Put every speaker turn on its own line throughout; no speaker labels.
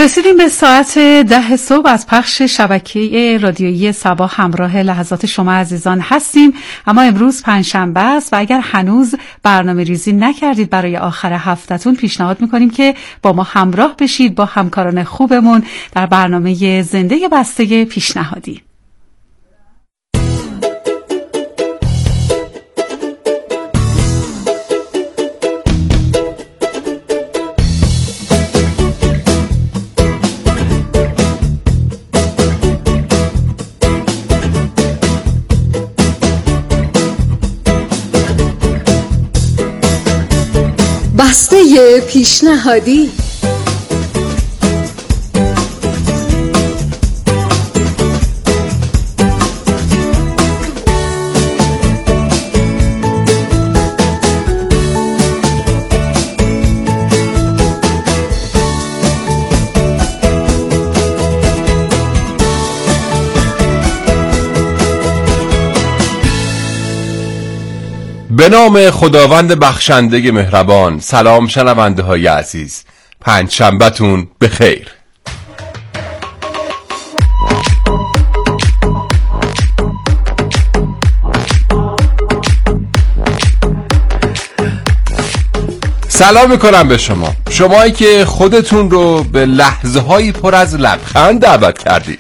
رسیدیم به ساعت 10 صبح از پخش شبکه رادیویی صبا. همراه لحظات شما عزیزان هستیم، اما امروز پنجشنبه است و اگر هنوز برنامه ریزی نکردید برای آخر هفته‌تون، پیشنهاد میکنیم که با ما همراه بشید با همکاران خوبمون در برنامه زنده بسته پیشنهادی.
بسته پیشنهادی.
به نام خداوند بخشنده مهربان. سلام شنونده های عزیز، پنجشنبه‌تون بخیر. سلام میکنم به شمایی که خودتون رو به لحظه هایی پر از لبخند دعوت کردید.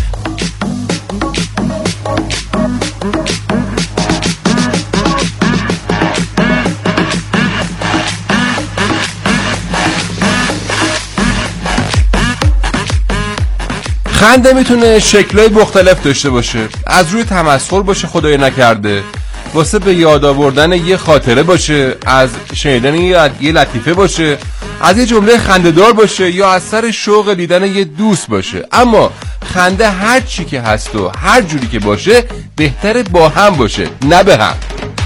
خنده میتونه شکل‌های مختلف داشته باشه، از روی تمسخر باشه خدای نکرده، واسه به یاد آوردن یه خاطره باشه، از شنیدن یه لطیفه باشه، از یه جمله خنده‌دار باشه، یا از سر شوق دیدن یه دوست باشه. اما خنده هر چی که هست و هر جوری که باشه بهتره با هم باشه، نه به هم.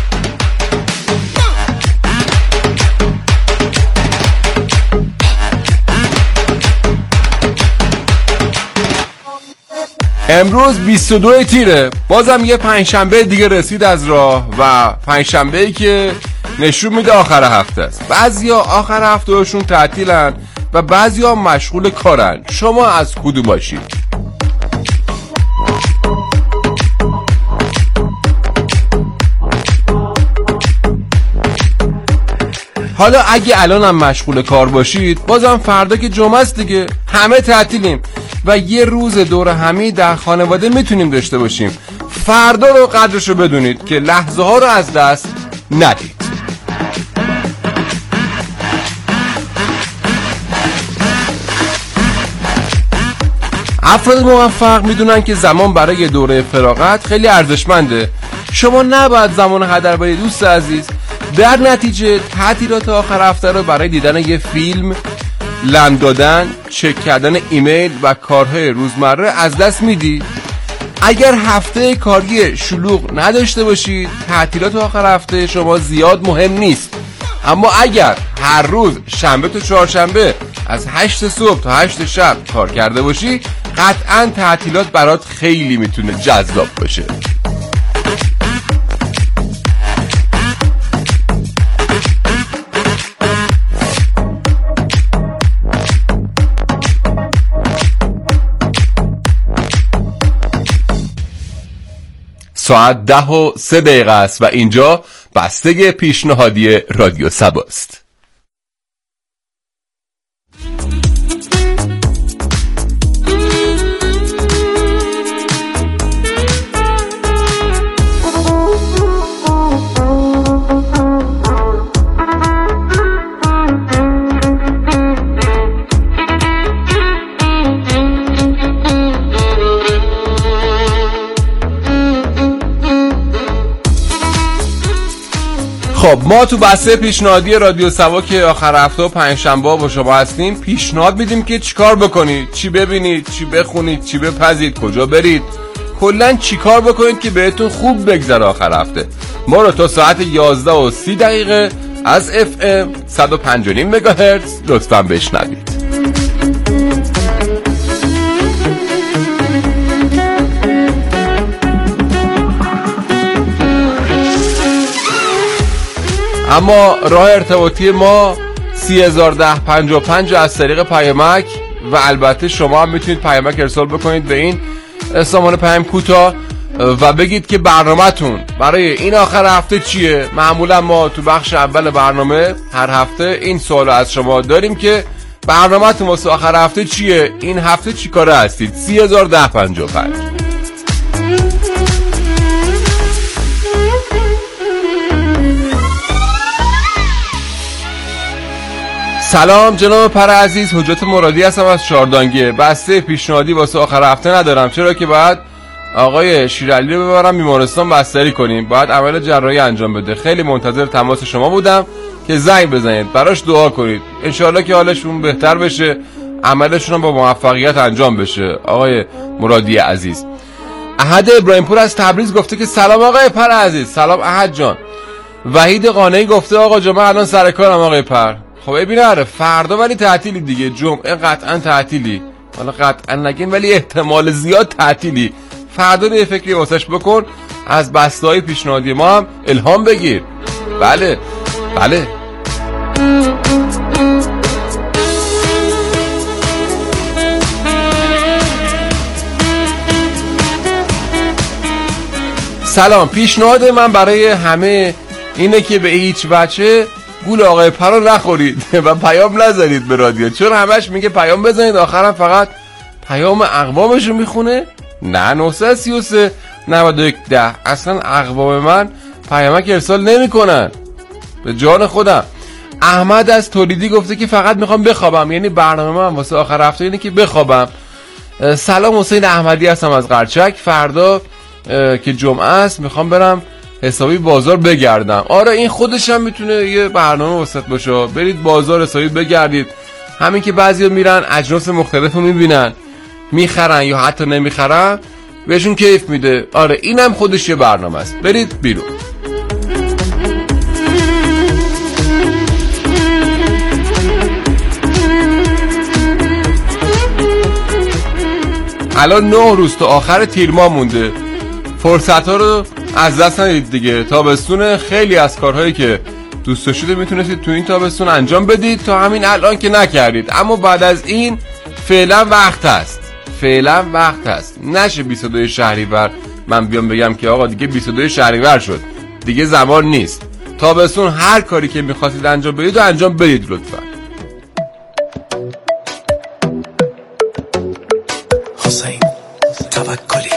امروز 22 تیره، بازم یه پنجشنبه دیگه رسید از راه و پنجشنبه‌ای که نشون میده آخر هفته است. بعضیا آخر هفتهشون تعطیلن و بعضیا مشغول کارن. شما از کدوم باشید؟ حالا اگه الان هم مشغول کار باشید، بازم فردا که جمعه است دیگه، همه تعطیلیم و یه روز دور همی در خانواده میتونیم داشته باشیم. فردا رو قدرش رو بدونید که لحظه ها رو از دست ندید. افراد موفق میدونن که زمان برای دوره فراغت خیلی ارزشمنده. شما نباید زمان هدر بدید دوست عزیز. در نتیجه تعطیلات آخر هفته رو برای دیدن یه فیلم، لم دادن، چک کردن ایمیل و کارهای روزمره از دست میدی. اگر هفته کاری شلوغ نداشته باشید، تعطیلات آخر هفته شما زیاد مهم نیست. اما اگر هر روز شنبه تا چهارشنبه از 8 صبح تا 8 شب کار کرده باشی، قطعاً تعطیلات برات خیلی میتونه جذاب باشه. ساعت 10:03 است و اینجا بسته پیشنهادی رادیو صباست. خب ما تو بسته پیشنهادی رادیو صبا که آخر هفته و پنجشنبه با شما هستیم، پیشنهاد میدیم که چیکار بکنید، چی ببینید، چی بخونید، چی بپزید، کجا برید، کلا چیکار بکنید که بهتون خوب بگذره آخر هفته. ما رو تا ساعت 11:30 از FM 105.5 مگاهرتز لطفاً بشنوید. اما راه ارتباطی ما 301055 از طریق پیامک و البته شما هم میتونید پیامک ارسال بکنید به این سامان پیام کوتاه و بگید که برنامه‌تون برای این آخر هفته چیه. معمولا ما تو بخش اول برنامه هر هفته این سوالو از شما داریم که برنامه‌تون واسه آخر هفته چیه، این هفته چی کاره هستید. 301055. سلام جناب پر عزیز، حجت مرادی هستم از چهاردانگیه. بسته پیشنهادی واسه آخر هفته ندارم، چرا که بعد آقای شیرعلی رو ببرم بیمارستان بستری کنیم، باید عمل جراحی انجام بده. خیلی منتظر تماس شما بودم که زنگ بزنید، براش دعا کنید، انشالله که حالشون بهتر بشه، عملشون با موفقیت انجام بشه. آقای مرادی عزیز. احد ابراهیم پور از تبریز گفته که سلام آقای پر عزیز. سلام احد جان. وحید قانعی گفته آقا جان من الان سر کارم آقای پر. خب ببین فردا ولی تعطیلی دیگه، جمعه قطعا تعطیلی، حالا قطعا نگین ولی احتمال زیاد تعطیلی. فردا یه فکری واسش بکن، از بسته‌های پیشنهادی ما هم الهام بگیر. بله بله. سلام، پیشنهاد من برای همه اینه که به هیچ وجه گول آقای پرو نخورید و پیام نزنید به رادیو، چون همش میگه پیام بزنید، آخرم فقط پیام اقوامشو میخونه. نه 933 91 10 اصلا اقوام من پیامک ارسال نمی کنن، به جان خودم. احمد از تولیدی گفته که فقط میخوام بخوابم، یعنی برنامه من واسه آخر هفته اینه که بخوابم. سلام، حسین احمدی هستم از قرچک. فردا که جمعه است میخوام برم حسابی بازار بگردم. آره این خودش هم میتونه یه برنامه واسط باشه، برید بازار حسابی بگردید. همین که بعضیا میرن اجناس مختلفو میبینن، میخرن یا حتی نمیخرن، بهشون کیف میده. آره اینم خودش یه برنامه است، برید بیرون. الان 9 روز تا آخر تیر ماه مونده، فرصت ها رو از دست ندید دیگه. تابستون خیلی از کارهایی که دوست داشتید میتونستید تو این تابستون انجام بدید، تا همین الان که نکردید، اما بعد از این فعلا وقت هست، فعلا وقت هست. نشه 22 شهریور من بیام بگم که آقا دیگه 22 شهریور شد، دیگه زمان نیست. تابستون هر کاری که میخواستید انجام بدید و انجام بدید لطفا.
حسین توکلی.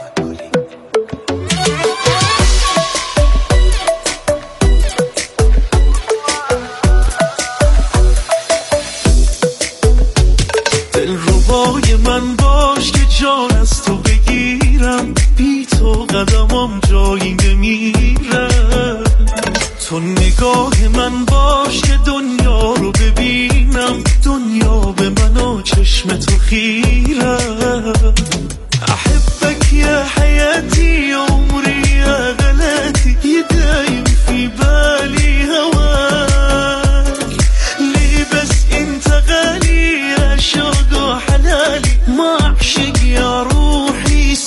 دلربای من باش که جان از تو بگیرم، بی تو قدمم جایی نمیره. تو نگاه من باش که دنیا رو ببینم، دنیا به من و چشم تو خیره. احبك يا حياتي عمري يا غلاتي، يدايم في بالي هواك، ليه بس انت غالي يا شوق وحلالي، ما اعشق يا روحي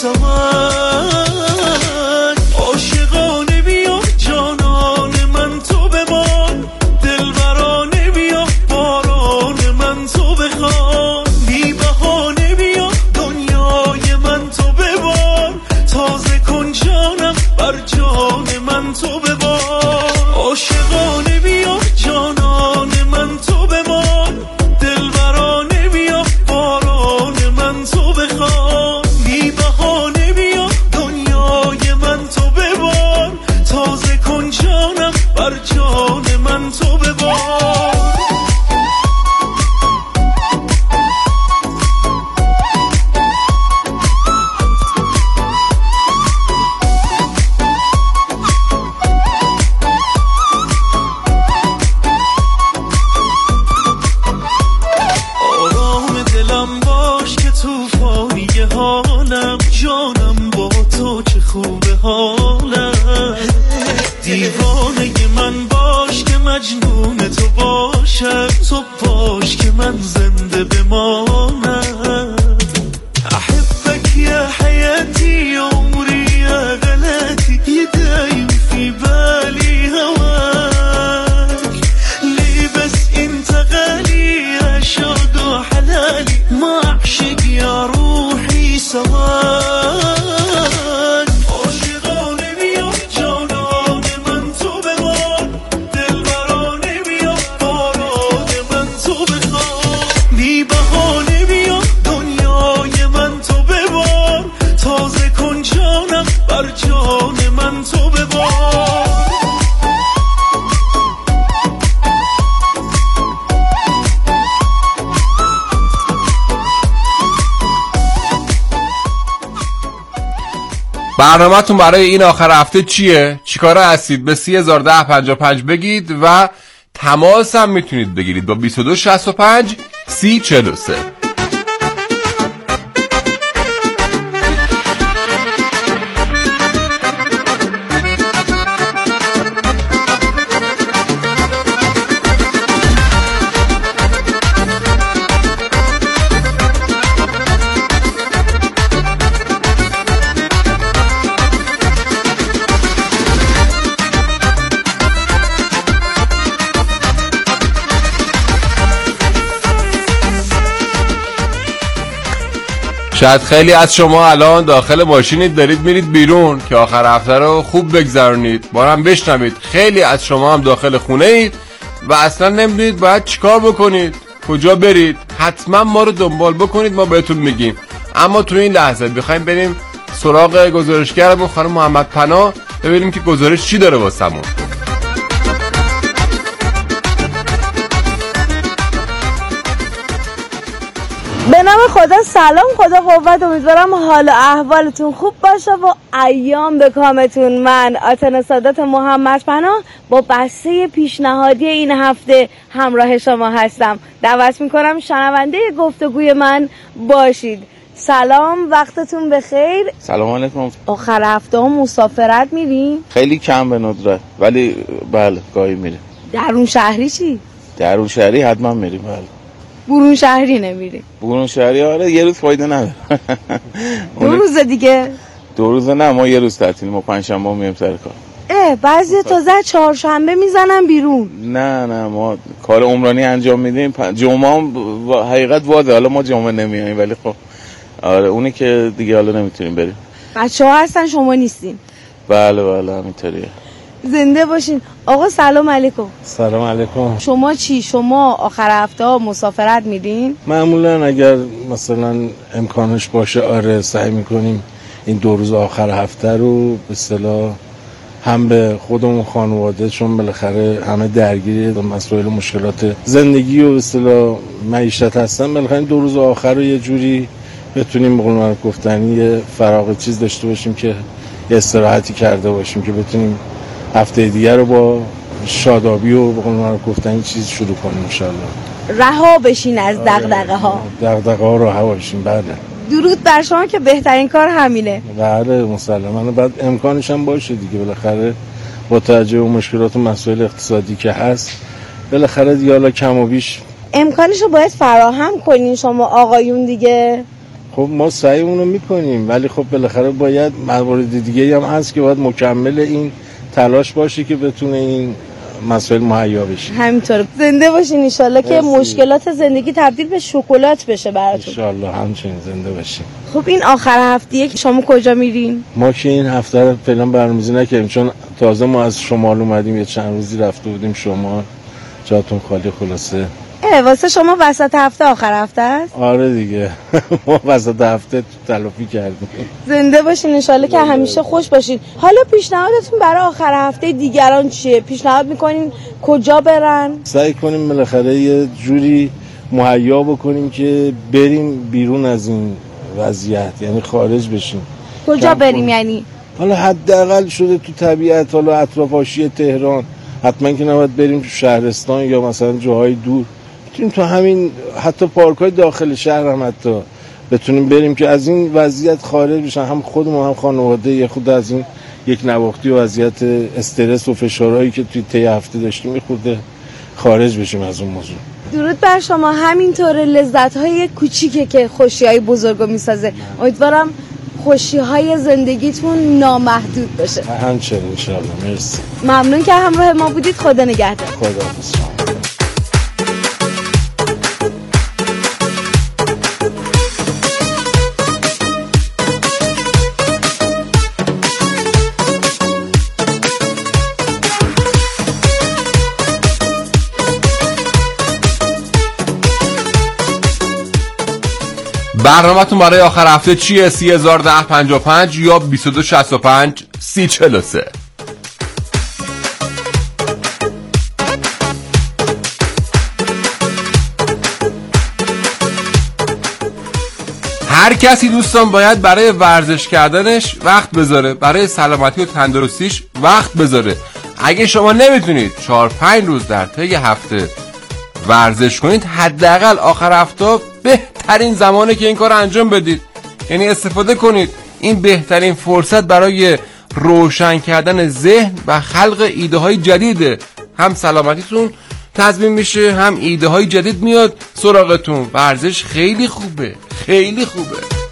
سواك. عاشقانه بیا جانان من تو بمان، دلبرانه بیا باران من تو بخوان، بی بهانه بیا دنیای من تو ببار، تازه کن جانم بر جان من تو ببار. عاشقانه بیا جانان من تو بمان، دلبرانه بیا باران من تو بخوان، بی بهانه بیا دنیای من تو ببار، تازه کن جانم بر جان من تو ببار. آرام دلم باش که توفانی حالم، جانم با تو چه خوبه حالم. دیوانه من باش که مجنون تو باشم، تو باش که من زنده بمانم. احبك يا حياتي عمري يا غلاتي، يدايم في بالي هواك، ليه بس انت غالي يا شوق وحلالي، ما
برنامه‌تون برای این آخر هفته چیه؟ چیکاره هستید؟ به 301055 بگید و تماس هم میتونید بگیرید با 2265 3043. شاید خیلی از شما الان داخل ماشینید دارید میرید بیرون که آخر هفته رو خوب بگذرونید. بارم بشنوید خیلی از شما هم داخل خونه اید و اصلا نمیدونید باید چیکار بکنید، کجا برید. حتما ما رو دنبال بکنید، ما بهتون میگیم. اما تو این لحظه بخوایم بریم سراغ گزارشگرمون خانم محمد پناه ببینیم که گزارش چی داره واسمون.
به نام خدا. سلام، خدا قوت. امیدوارم حال و احوالتون خوب باشه و ایام به کامتون. من آتنا سادات محمد پناه با بسته پیشنهادی این هفته همراه شما هستم. دعوت میکنم شنونده گفتگوی من باشید. سلام، وقتتون بخیر.
سلام علیکم.
آخر هفته ها مسافرت میرین؟
خیلی کم به ندرت، ولی بله گاهی میریم.
درون شهری چی؟
درون شهری حتما میریم. بله.
برون شهری نمیری؟ برون
شهری آره یه روز فایده نداره.
2 روز دیگه؟
2 روز نه، ما یه روز تعطیل، ما پنجشنبه میایم سر کار.
بعضی تازه چهارشنبه میزنن بیرون.
نه ما کار عمرانی انجام میدیم. جمعه هم حقیقت واده، حالا ما جمعه نمیایم ولی خب آره اونی که دیگه حالا نمیتونیم بریم.
بچه‌ها هستن شما نیستین؟
بله همینطوریه.
زنده باشین. آقا سلام علیکم.
سلام علیکم.
شما چی؟ شما آخر هفته ها مسافرت میدین؟
معمولا اگر مثلا امکانش باشه آره سعی میکنیم این 2 روز آخر هفته رو به اصطلاح هم به خودمون خانواده، چون بالاخره همه درگیر مسائل و مشکلات زندگی و به اصطلاح معیشت هستن، بالاخره 2 روز آخر رو یه جوری بتونیم به قول معروف گفتنی یه فراغ چیز داشته باشیم که یه استراحتی کرده باشیم که بتونیم هفته دیگه رو با شادابی و به قول معروف گفتنی چیز شروع کنیم ان شاء الله.
رها بشین از دغدغه ها.
دغدغه ها رها بشین. بله.
درود بر شما که بهترین کار همینه.
بله مسلماً. بعد امکانش هم باشه دیگه، بالاخره با توجه به مشکلات و مسائل اقتصادی که هست بالاخره دیگه حالا کم و بیش
امکانش رو باید فراهم کنین شما آقایون دیگه.
خب ما سعیمون رو میکنیم ولی خب بالاخره باید موارد دیگه هم هست که باید مکمل این تلاش باشه که بتونه این مسائل مهیا بشه.
همینطور. زنده باشین ان شاءالله که مشکلات زندگی تبدیل به شکلات بشه براتون.
ان شاءالله همچنین زنده باشین.
خب این آخر هفته‌ای که شما کجا میرین؟
ما که این هفته رو فعلا برنامه‌ریزی نکردیم چون تازه ما از شمال اومدیم، یه چند روزی رفته بودیم شمال. جاتون خالی خلاصه.
واسه شما وسط هفته آخر هفته است؟
آره دیگه. ما وسط هفته تلافی کردیم.
زنده باشین ان شاءالله که همیشه خوش باشین. حالا پیشنهادتون برای آخر هفته دیگران چیه؟ پیشنهاد میکنین کجا برن؟
سعی کنیم بالاخره یه جوری مهیا بکنیم که بریم بیرون از این وضعیت، یعنی خارج بشیم.
کجا بریم یعنی؟
حالا حداقل شده تو طبیعت، حالا اطراف حاشیه تهران، حتما که نباید بریم تو شهرستان یا مثلا جاهای دور. بتونیم تو همین حتی پارک‌های داخل شهر هم حتی بتونیم بریم که از این وضعیت خارج بشن، هم خودمون هم خانواده، یه خود از این یک نواختی و وضعیت استرس و فشارهایی که توی طی هفته داشتیم یه خود خارج بشیم از اون موضوع.
درود بر شما. همینطور لذت‌های کوچیکه که خوشی‌های بزرگو میسازه. امیدوارم خوشی‌های زندگیتون نامحدود بشه.
همچنین ان شاء الله. مرسی.
ممنون که همراه ما بودید. خدا نگهدار.
خداحافظ.
برنامه‌تون برای آخر هفته چیه؟ 301055 یا 2265 3043. هر کسی دوستان باید برای ورزش کردنش وقت بذاره، برای سلامتی و تندرستیش وقت بذاره. اگه شما نمیتونید 4-5 روز در طی هفته ورزش کنید، حداقل آخر هفته بهترین زمانه که این کار انجام بدید. یعنی استفاده کنید، این بهترین فرصت برای روشن کردن ذهن و خلق ایده های جدیده. هم سلامتیتون تضمین میشه، هم ایده های جدید میاد سراغتون. ورزش خیلی خوبه، خیلی خوبه.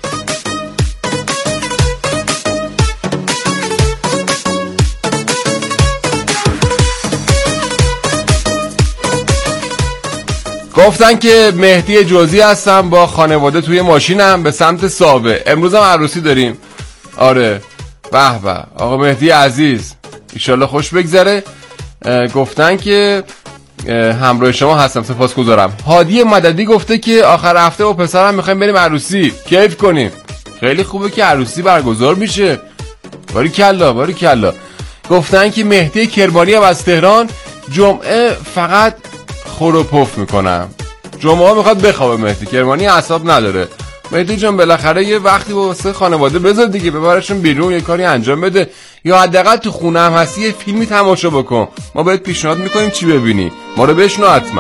گفتن که مهدی جوزی هستم، با خانواده توی ماشینم به سمت ساوه. امروز هم عروسی داریم. آره به به آقا مهدی عزیز، ایشالله خوش بگذره. گفتن که همراه شما هستم، سپاسگزارم. هادی مددی گفته که آخر هفته با پسرم میخوایم بریم عروسی کیف کنیم. خیلی خوبه که عروسی برگزار میشه. باریکلا باریکلا. گفتن که مهدی کرمانی هم از تهران، جمعه فقط خور و پف میکنم. جمعه ها میخواد بخوابه. مهدی کرمانی اعصاب نداره. مهدی جان بالاخره یه وقتی واسه خانواده بذار دیگه، ببرشون بیرون، یه کاری انجام بده، یا حداقل تو خونه هم هستی یه فیلمی تماشا بکن. ما بهت پیشنهاد میکنیم چی ببینی، ما رو بشنو حتما.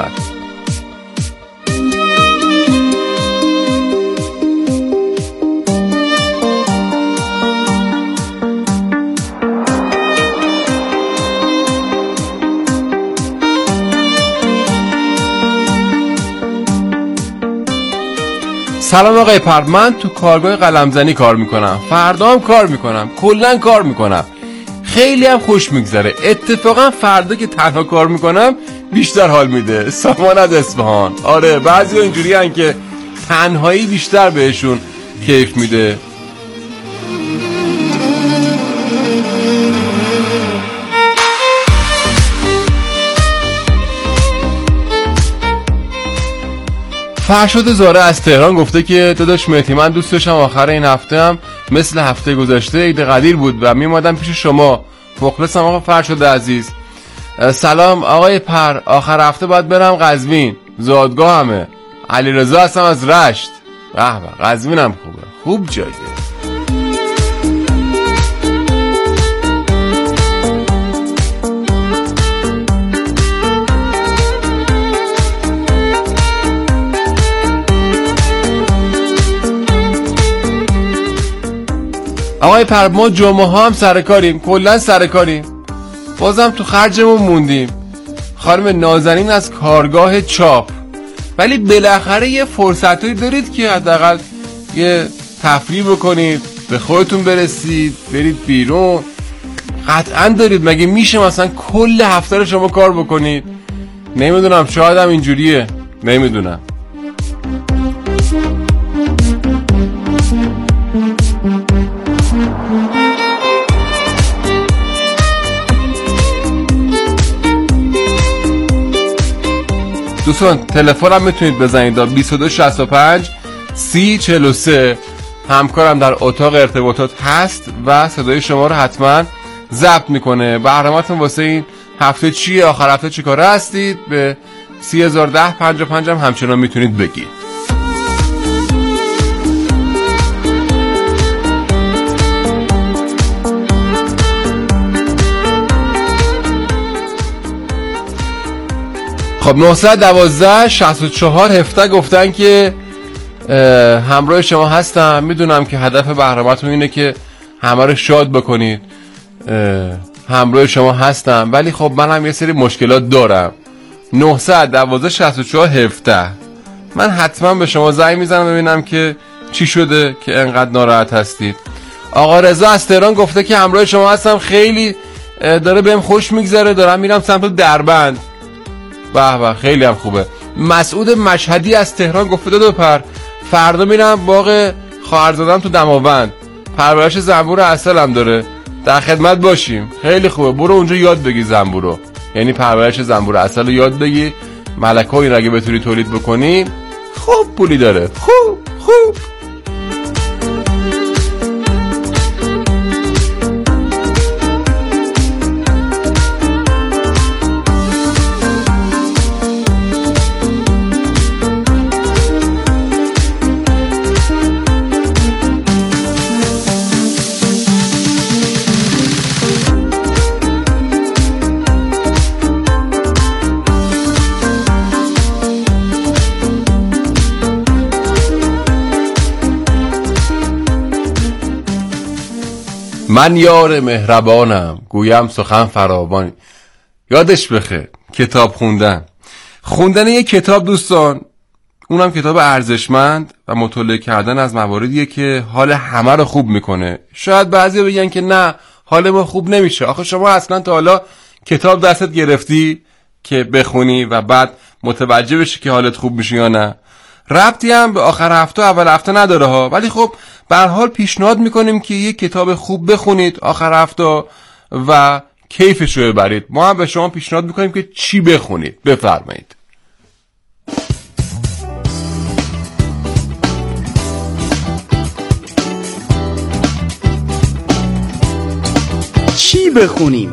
سلام آقای پر، من تو کارگاه قلمزنی کار میکنم، فردا هم کار میکنم، کلن کار میکنم، خیلی هم خوش میگذره. اتفاقا فردا که تنها کار میکنم بیشتر حال میده. سامان از اصفهان. آره بعضی اینجوری هن که تنهایی بیشتر بهشون کیف میده. فرشاد زاره از تهران گفته که داداش مهدی، من دوست داشتم آخر این هفته هم مثل هفته گذشته عید قدیر بود و میومدم پیش شما. مخلصم آقا فرشاد عزیز. سلام آقای پر، آخر هفته باید برم قزوین، زادگاه همه. علیرضا هستم از رشت. به به قزوین هم خوبه، خوب جاییه. آقای پر، ما جمعه ها هم سرکاریم، کلن سرکاریم، بازم تو خرجمون موندیم. خانم نازنین از کارگاه چاپ. ولی بالاخره یه فرصتایی دارید که حداقل یه تفریح بکنید، به خودتون برسید، برید بیرون. قطعا دارید، مگه میشه مثلا کل هفته رو شما کار بکنید؟ نمیدونم، شاید هم اینجوریه، نمیدونم. دوستان تلفنم میتونید بزنید 2265 3043. همکارم در اتاق ارتباطات هست و صدای شما رو حتما ضبط میکنه. برنامه‌تون واسه این هفته چیه، آخر هفته چی کاره هستید، به 301055 هم همچنان میتونید بگید. خب 912 64 17 گفتن که همراه شما هستم. میدونم که هدف برنامه‌تون اینه که همه رو شاد بکنید. همراه شما هستم، ولی خب من هم یه سری مشکلات دارم. 912 64 17 من حتما به شما زنگ میزنم ببینم که چی شده که انقدر ناراحت هستید. آقا رضا از تهران گفته که همراه شما هستم، خیلی داره بهم خوش میگذره، دارم میرم سمت دربند. به به خیلی هم خوبه. مسعود مشهدی از تهران گفته دو پر، فردا میرم باغ خواهرزادم تو دماوند، پرورش زنبور عسل هم داره، در خدمت باشیم. خیلی خوبه، برو اونجا یاد بگی زنبور رو، یعنی پرورش زنبور عسل رو یاد بگی. ملکه این اگه بتونی تولید بکنی خوب پولی داره. خوب من یار مهربانم گویم سخن فراوان. یادش بخیر کتاب خوندن یک کتاب دوستان، اونم کتاب ارزشمند و مطالعه کردن از مواردیه که حال همه رو خوب میکنه. شاید بعضی بگن که نه حال ما خوب نمیشه. آخه شما اصلا تا حالا کتاب دستت گرفتی که بخونی و بعد متوجه بشی که حالت خوب میشه یا نه؟ ربطی هم به آخر هفته اول هفته نداره ها، ولی خب به هر حال پیشنهاد میکنیم که یک کتاب خوب بخونید آخر هفته و کیفش رو ببرید. ما هم به شما پیشنهاد میکنیم که چی بخونید. بفرمایید.
چی بخونیم؟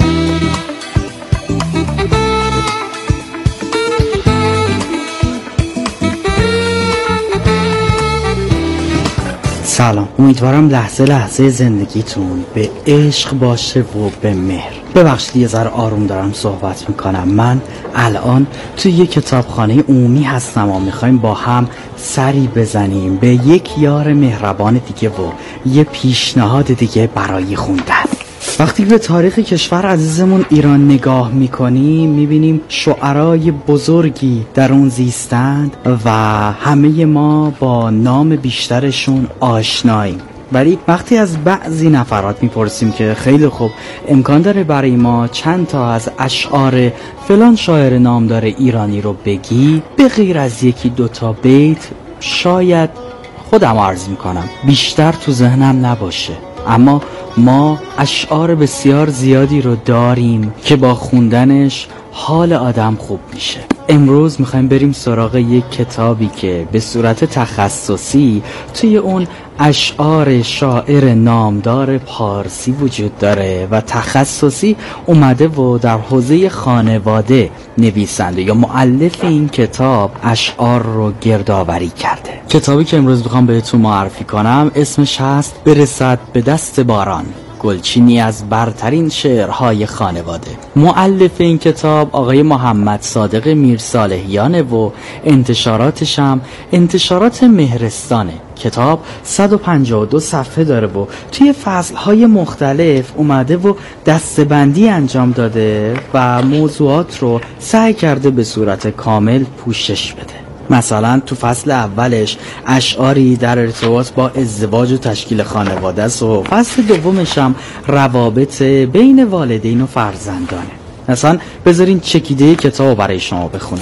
سلام، امیدوارم لحظه لحظه زندگیتون به عشق باشه و به مهر. ببخشید یه ذره آروم دارم صحبت میکنم. من الان توی یه کتابخانه عمومی هستم و میخوایم با هم سری بزنیم به یک یار مهربان دیگه و یه پیشنهاد دیگه برای خوندن. وقتی به تاریخ کشور عزیزمون ایران نگاه میکنیم میبینیم شعرای بزرگی در اون زیستند و همه ما با نام بیشترشون آشناییم. ولی وقتی از بعضی نفرات میپرسیم که خیلی خوب امکان داره برای ما چند تا از اشعار فلان شاعر نامدار ایرانی رو بگی، به غیر از یکی دوتا بیت شاید خودم عرض میکنم بیشتر تو ذهنم نباشه، اما ما اشعار بسیار زیادی رو داریم که با خوندنش حال آدم خوب میشه. امروز میخوایم بریم سراغ یک کتابی که به صورت تخصصی توی اون اشعار شاعر نامدار پارسی وجود داره و تخصصی اومده و در حوزه خانواده نویسنده یا مؤلف این کتاب اشعار رو گردآوری کرده. کتابی که امروز میخوام بهتون معرفی کنم اسمش هست برسد به دست باران، گلچینی از برترین شعرهای خانواده. مؤلف این کتاب آقای محمد صادق میرصالحیانه و انتشاراتش هم انتشارات مهرستانه. کتاب 152 صفحه داره و توی فصلهای مختلف اومده و دسته‌بندی انجام داده و موضوعات رو سعی کرده به صورت کامل پوشش بده. مثلا تو فصل اولش اشعاری در ارتباط با ازدواج و تشکیل خانواده است و فصل دومش هم روابط بین والدین و فرزندانه. مثلا بذارین چکیده کتاب برای شما بخونم.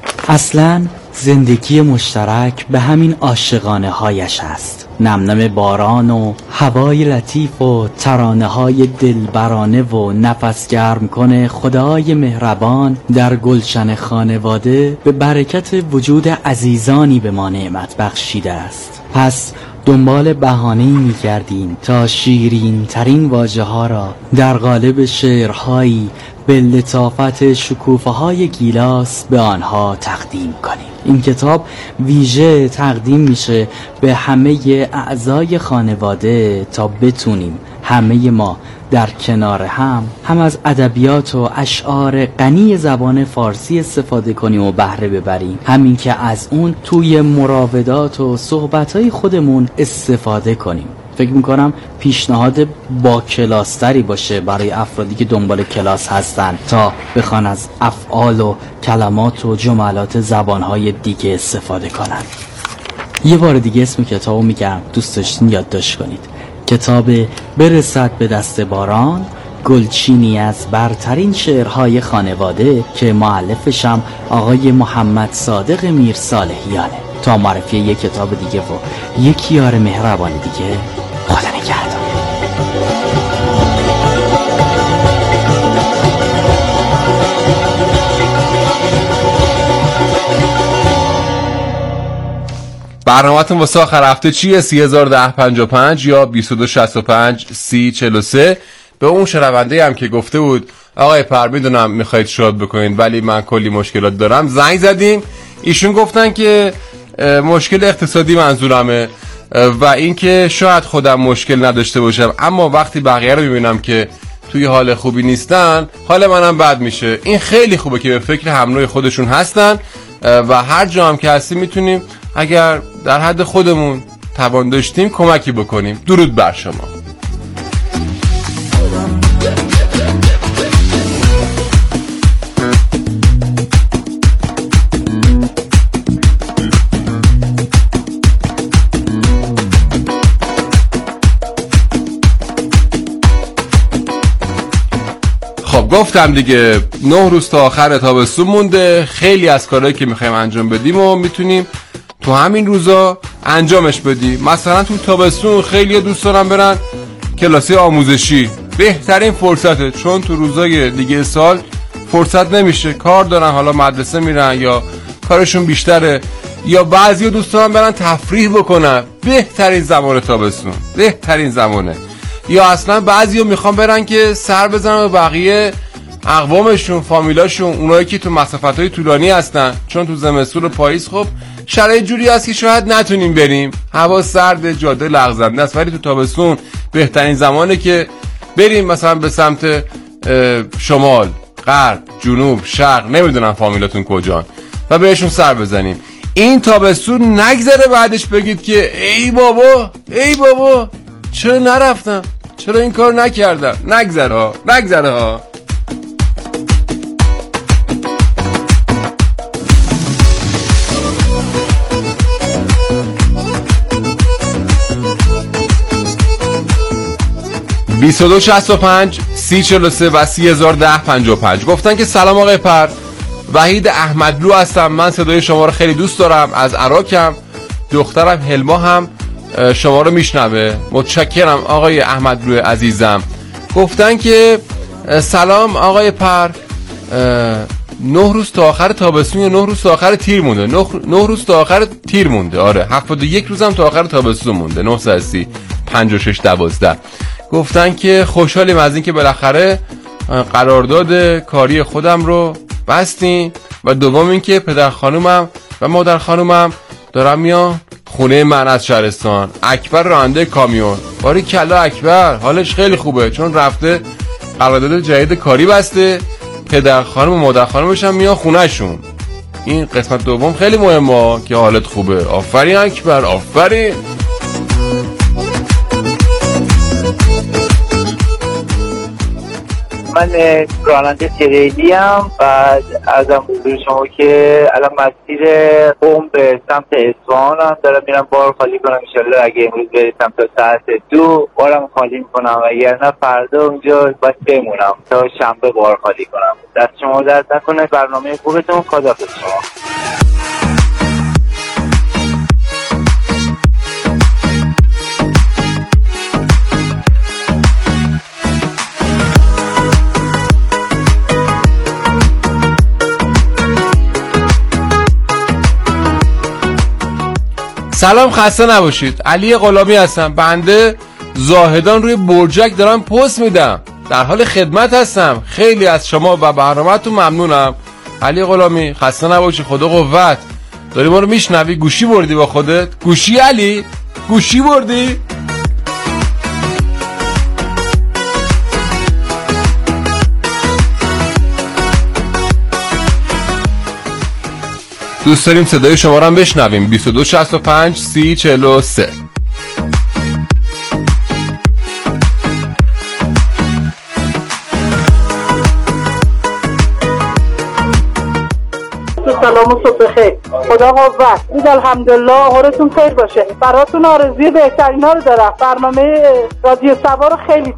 اصلا زندگی مشترک به همین عاشقانه هایش است. نمنم باران و هوای لطیف و ترانه های دلبرانه و نفس گرم کنه خدای مهربان در گلشن خانواده به برکت وجود عزیزانی به ما نعمت بخشیده است. پس دنبال بهانه‌ای می‌گردیم تا شیرین ترین واژه ها را در قالب شعرهایی به لطافت شکوفه‌های گیلاس به آنها تقدیم کنیم. این کتاب ویژه تقدیم میشه به همه اعضای خانواده تا بتونیم همه ما در کنار هم از ادبیات و اشعار غنی زبان فارسی استفاده کنیم و بهره ببریم، همین که از اون توی مراودات و صحبت‌های خودمون استفاده کنیم. فکر میکنم پیشنهاد با کلاستری باشه برای افرادی که دنبال کلاس هستن تا بخوان از افعال و کلمات و جملات زبانهای دیگه استفاده کنن. یه بار دیگه اسم کتابو میگم، دوست داشتین یادداشت کنید. کتاب برسد به دست باران، گلچینی از برترین شعرهای خانواده که مؤلفش هم آقای محمد صادق میرصالحیانه. تا معرفی یک کتاب دیگه و یک یار مهربان دیگه، خدا نگهدار.
برنامه‌تون واسه آخر هفته چیه؟ 301055 یا 2265 3043. به اون شنونده هم که گفته بود آقای پر میدونم میخواید شاد بکنید ولی من کلی مشکلات دارم، زنگ زدیم. ایشون گفتن که مشکل اقتصادی منظورمه و اینکه شاید خودم مشکل نداشته باشم، اما وقتی بقیه رو میبینم که توی حال خوبی نیستن حال منم بد میشه. این خیلی خوبه که به فکر همراه خودشون هستن و هر جا هم که هستیم میتونیم اگر در حد خودمون توان داشتیم کمکی بکنیم. درود بر شما. گفتم دیگه 9 روز تا آخر تابستون مونده. خیلی از کارهایی که میخوایم انجام بدیم و میتونیم تو همین روزا انجامش بدیم. مثلا تو تابستون خیلی دوست دارن برن کلاسی آموزشی، بهترین فرصته، چون تو روزای دیگه سال فرصت نمیشه، کار دارن، حالا مدرسه میرن یا کارشون بیشتره، یا بعضی دوست دارن برن تفریح بکنن. بهترین زمان تابستون، بهترین زمانه. یا اصلا بعضی میخوان برن که سر بزنن به بقیه اقوامشون، فامیلاشون، اونایی که تو مسافت‌های طولانی هستن، چون تو زمستون و پاییز خب شرایط جوری هست که شاید نتونیم بریم، هوا سرد، جاده لغزنده است. ولی تو تابستون بهترین زمانه که بریم مثلا به سمت شمال، غرب، جنوب، شرق، نمیدونم فامیلاتون کجان، و بهشون سر بزنیم. این تابستون نگذره بعدش بگید که ای بابا چرا نرفتم، چرا این کار نکردم. نگذره ها. (2265 3043 و 301055) گفتن که سلام آقای پر، وحید احمدلو هستم. من صدای شما رو خیلی دوست دارم، از عراقم. دخترم هلما هم شما رو میشنوه. متشکرم آقای احمدلو عزیزم. گفتن که سلام آقای پر، 9 روز تا آخر تابستون یا 9 روز تا آخر تیر مونده؟ 9 روز تا آخر تیر مونده. آره 71 روز هم تا آخر تابستون مونده. 930 56 12. گفتن که خوشحالیم از این که بالاخره قرارداد کاری خودم رو بستین، و دوم این که پدر خانومم و مادر خانومم دارم میان خونه من از شهرستان. اکبر راننده کامیون. باری کلا اکبر حالش خیلی خوبه، چون رفته قرارداد جدید کاری بسته، پدر خانوم و مادر خانومش هم میان خونه شون. این قسمت دوم خیلی مهمه که حالت خوبه. آفرین اکبر، آفرین.
من راننده تریلی هم. بعد ازم حضور شما که الان مسیر قم به سمت اصفهان هم دارم میرم بار خالی کنم. انشالله اگه امروز برسم تا ساعت 2 بارم خالی میکنم، اگر نه فردا اونجا باید بمونم تا شنبه بار خالی کنم. دست شما درد نکنه. برنامه خوبتون. خداحافظ شما.
سلام، خسته نباشید. علی غلامی هستم. بنده زاهدان روی برجک دارم پست میدم، در حال خدمت هستم. خیلی از شما و برنامه‌تون ممنونم. علی غلامی خسته نباشی، خدا قوت. داری ما رو میشنوی؟ گوشی بردی با خودت؟ گوشی علی؟ گوشی بردی؟ دوست داریم صدای شما رو هم بشنویم. 2265 3043.
سلام و صبح بخیر. خدا قوت. بید الحمدلله. حالتون خیر باشه. براتون آرزوی بهترینا رو دارم. برنامه رادیو سبا رو خیلی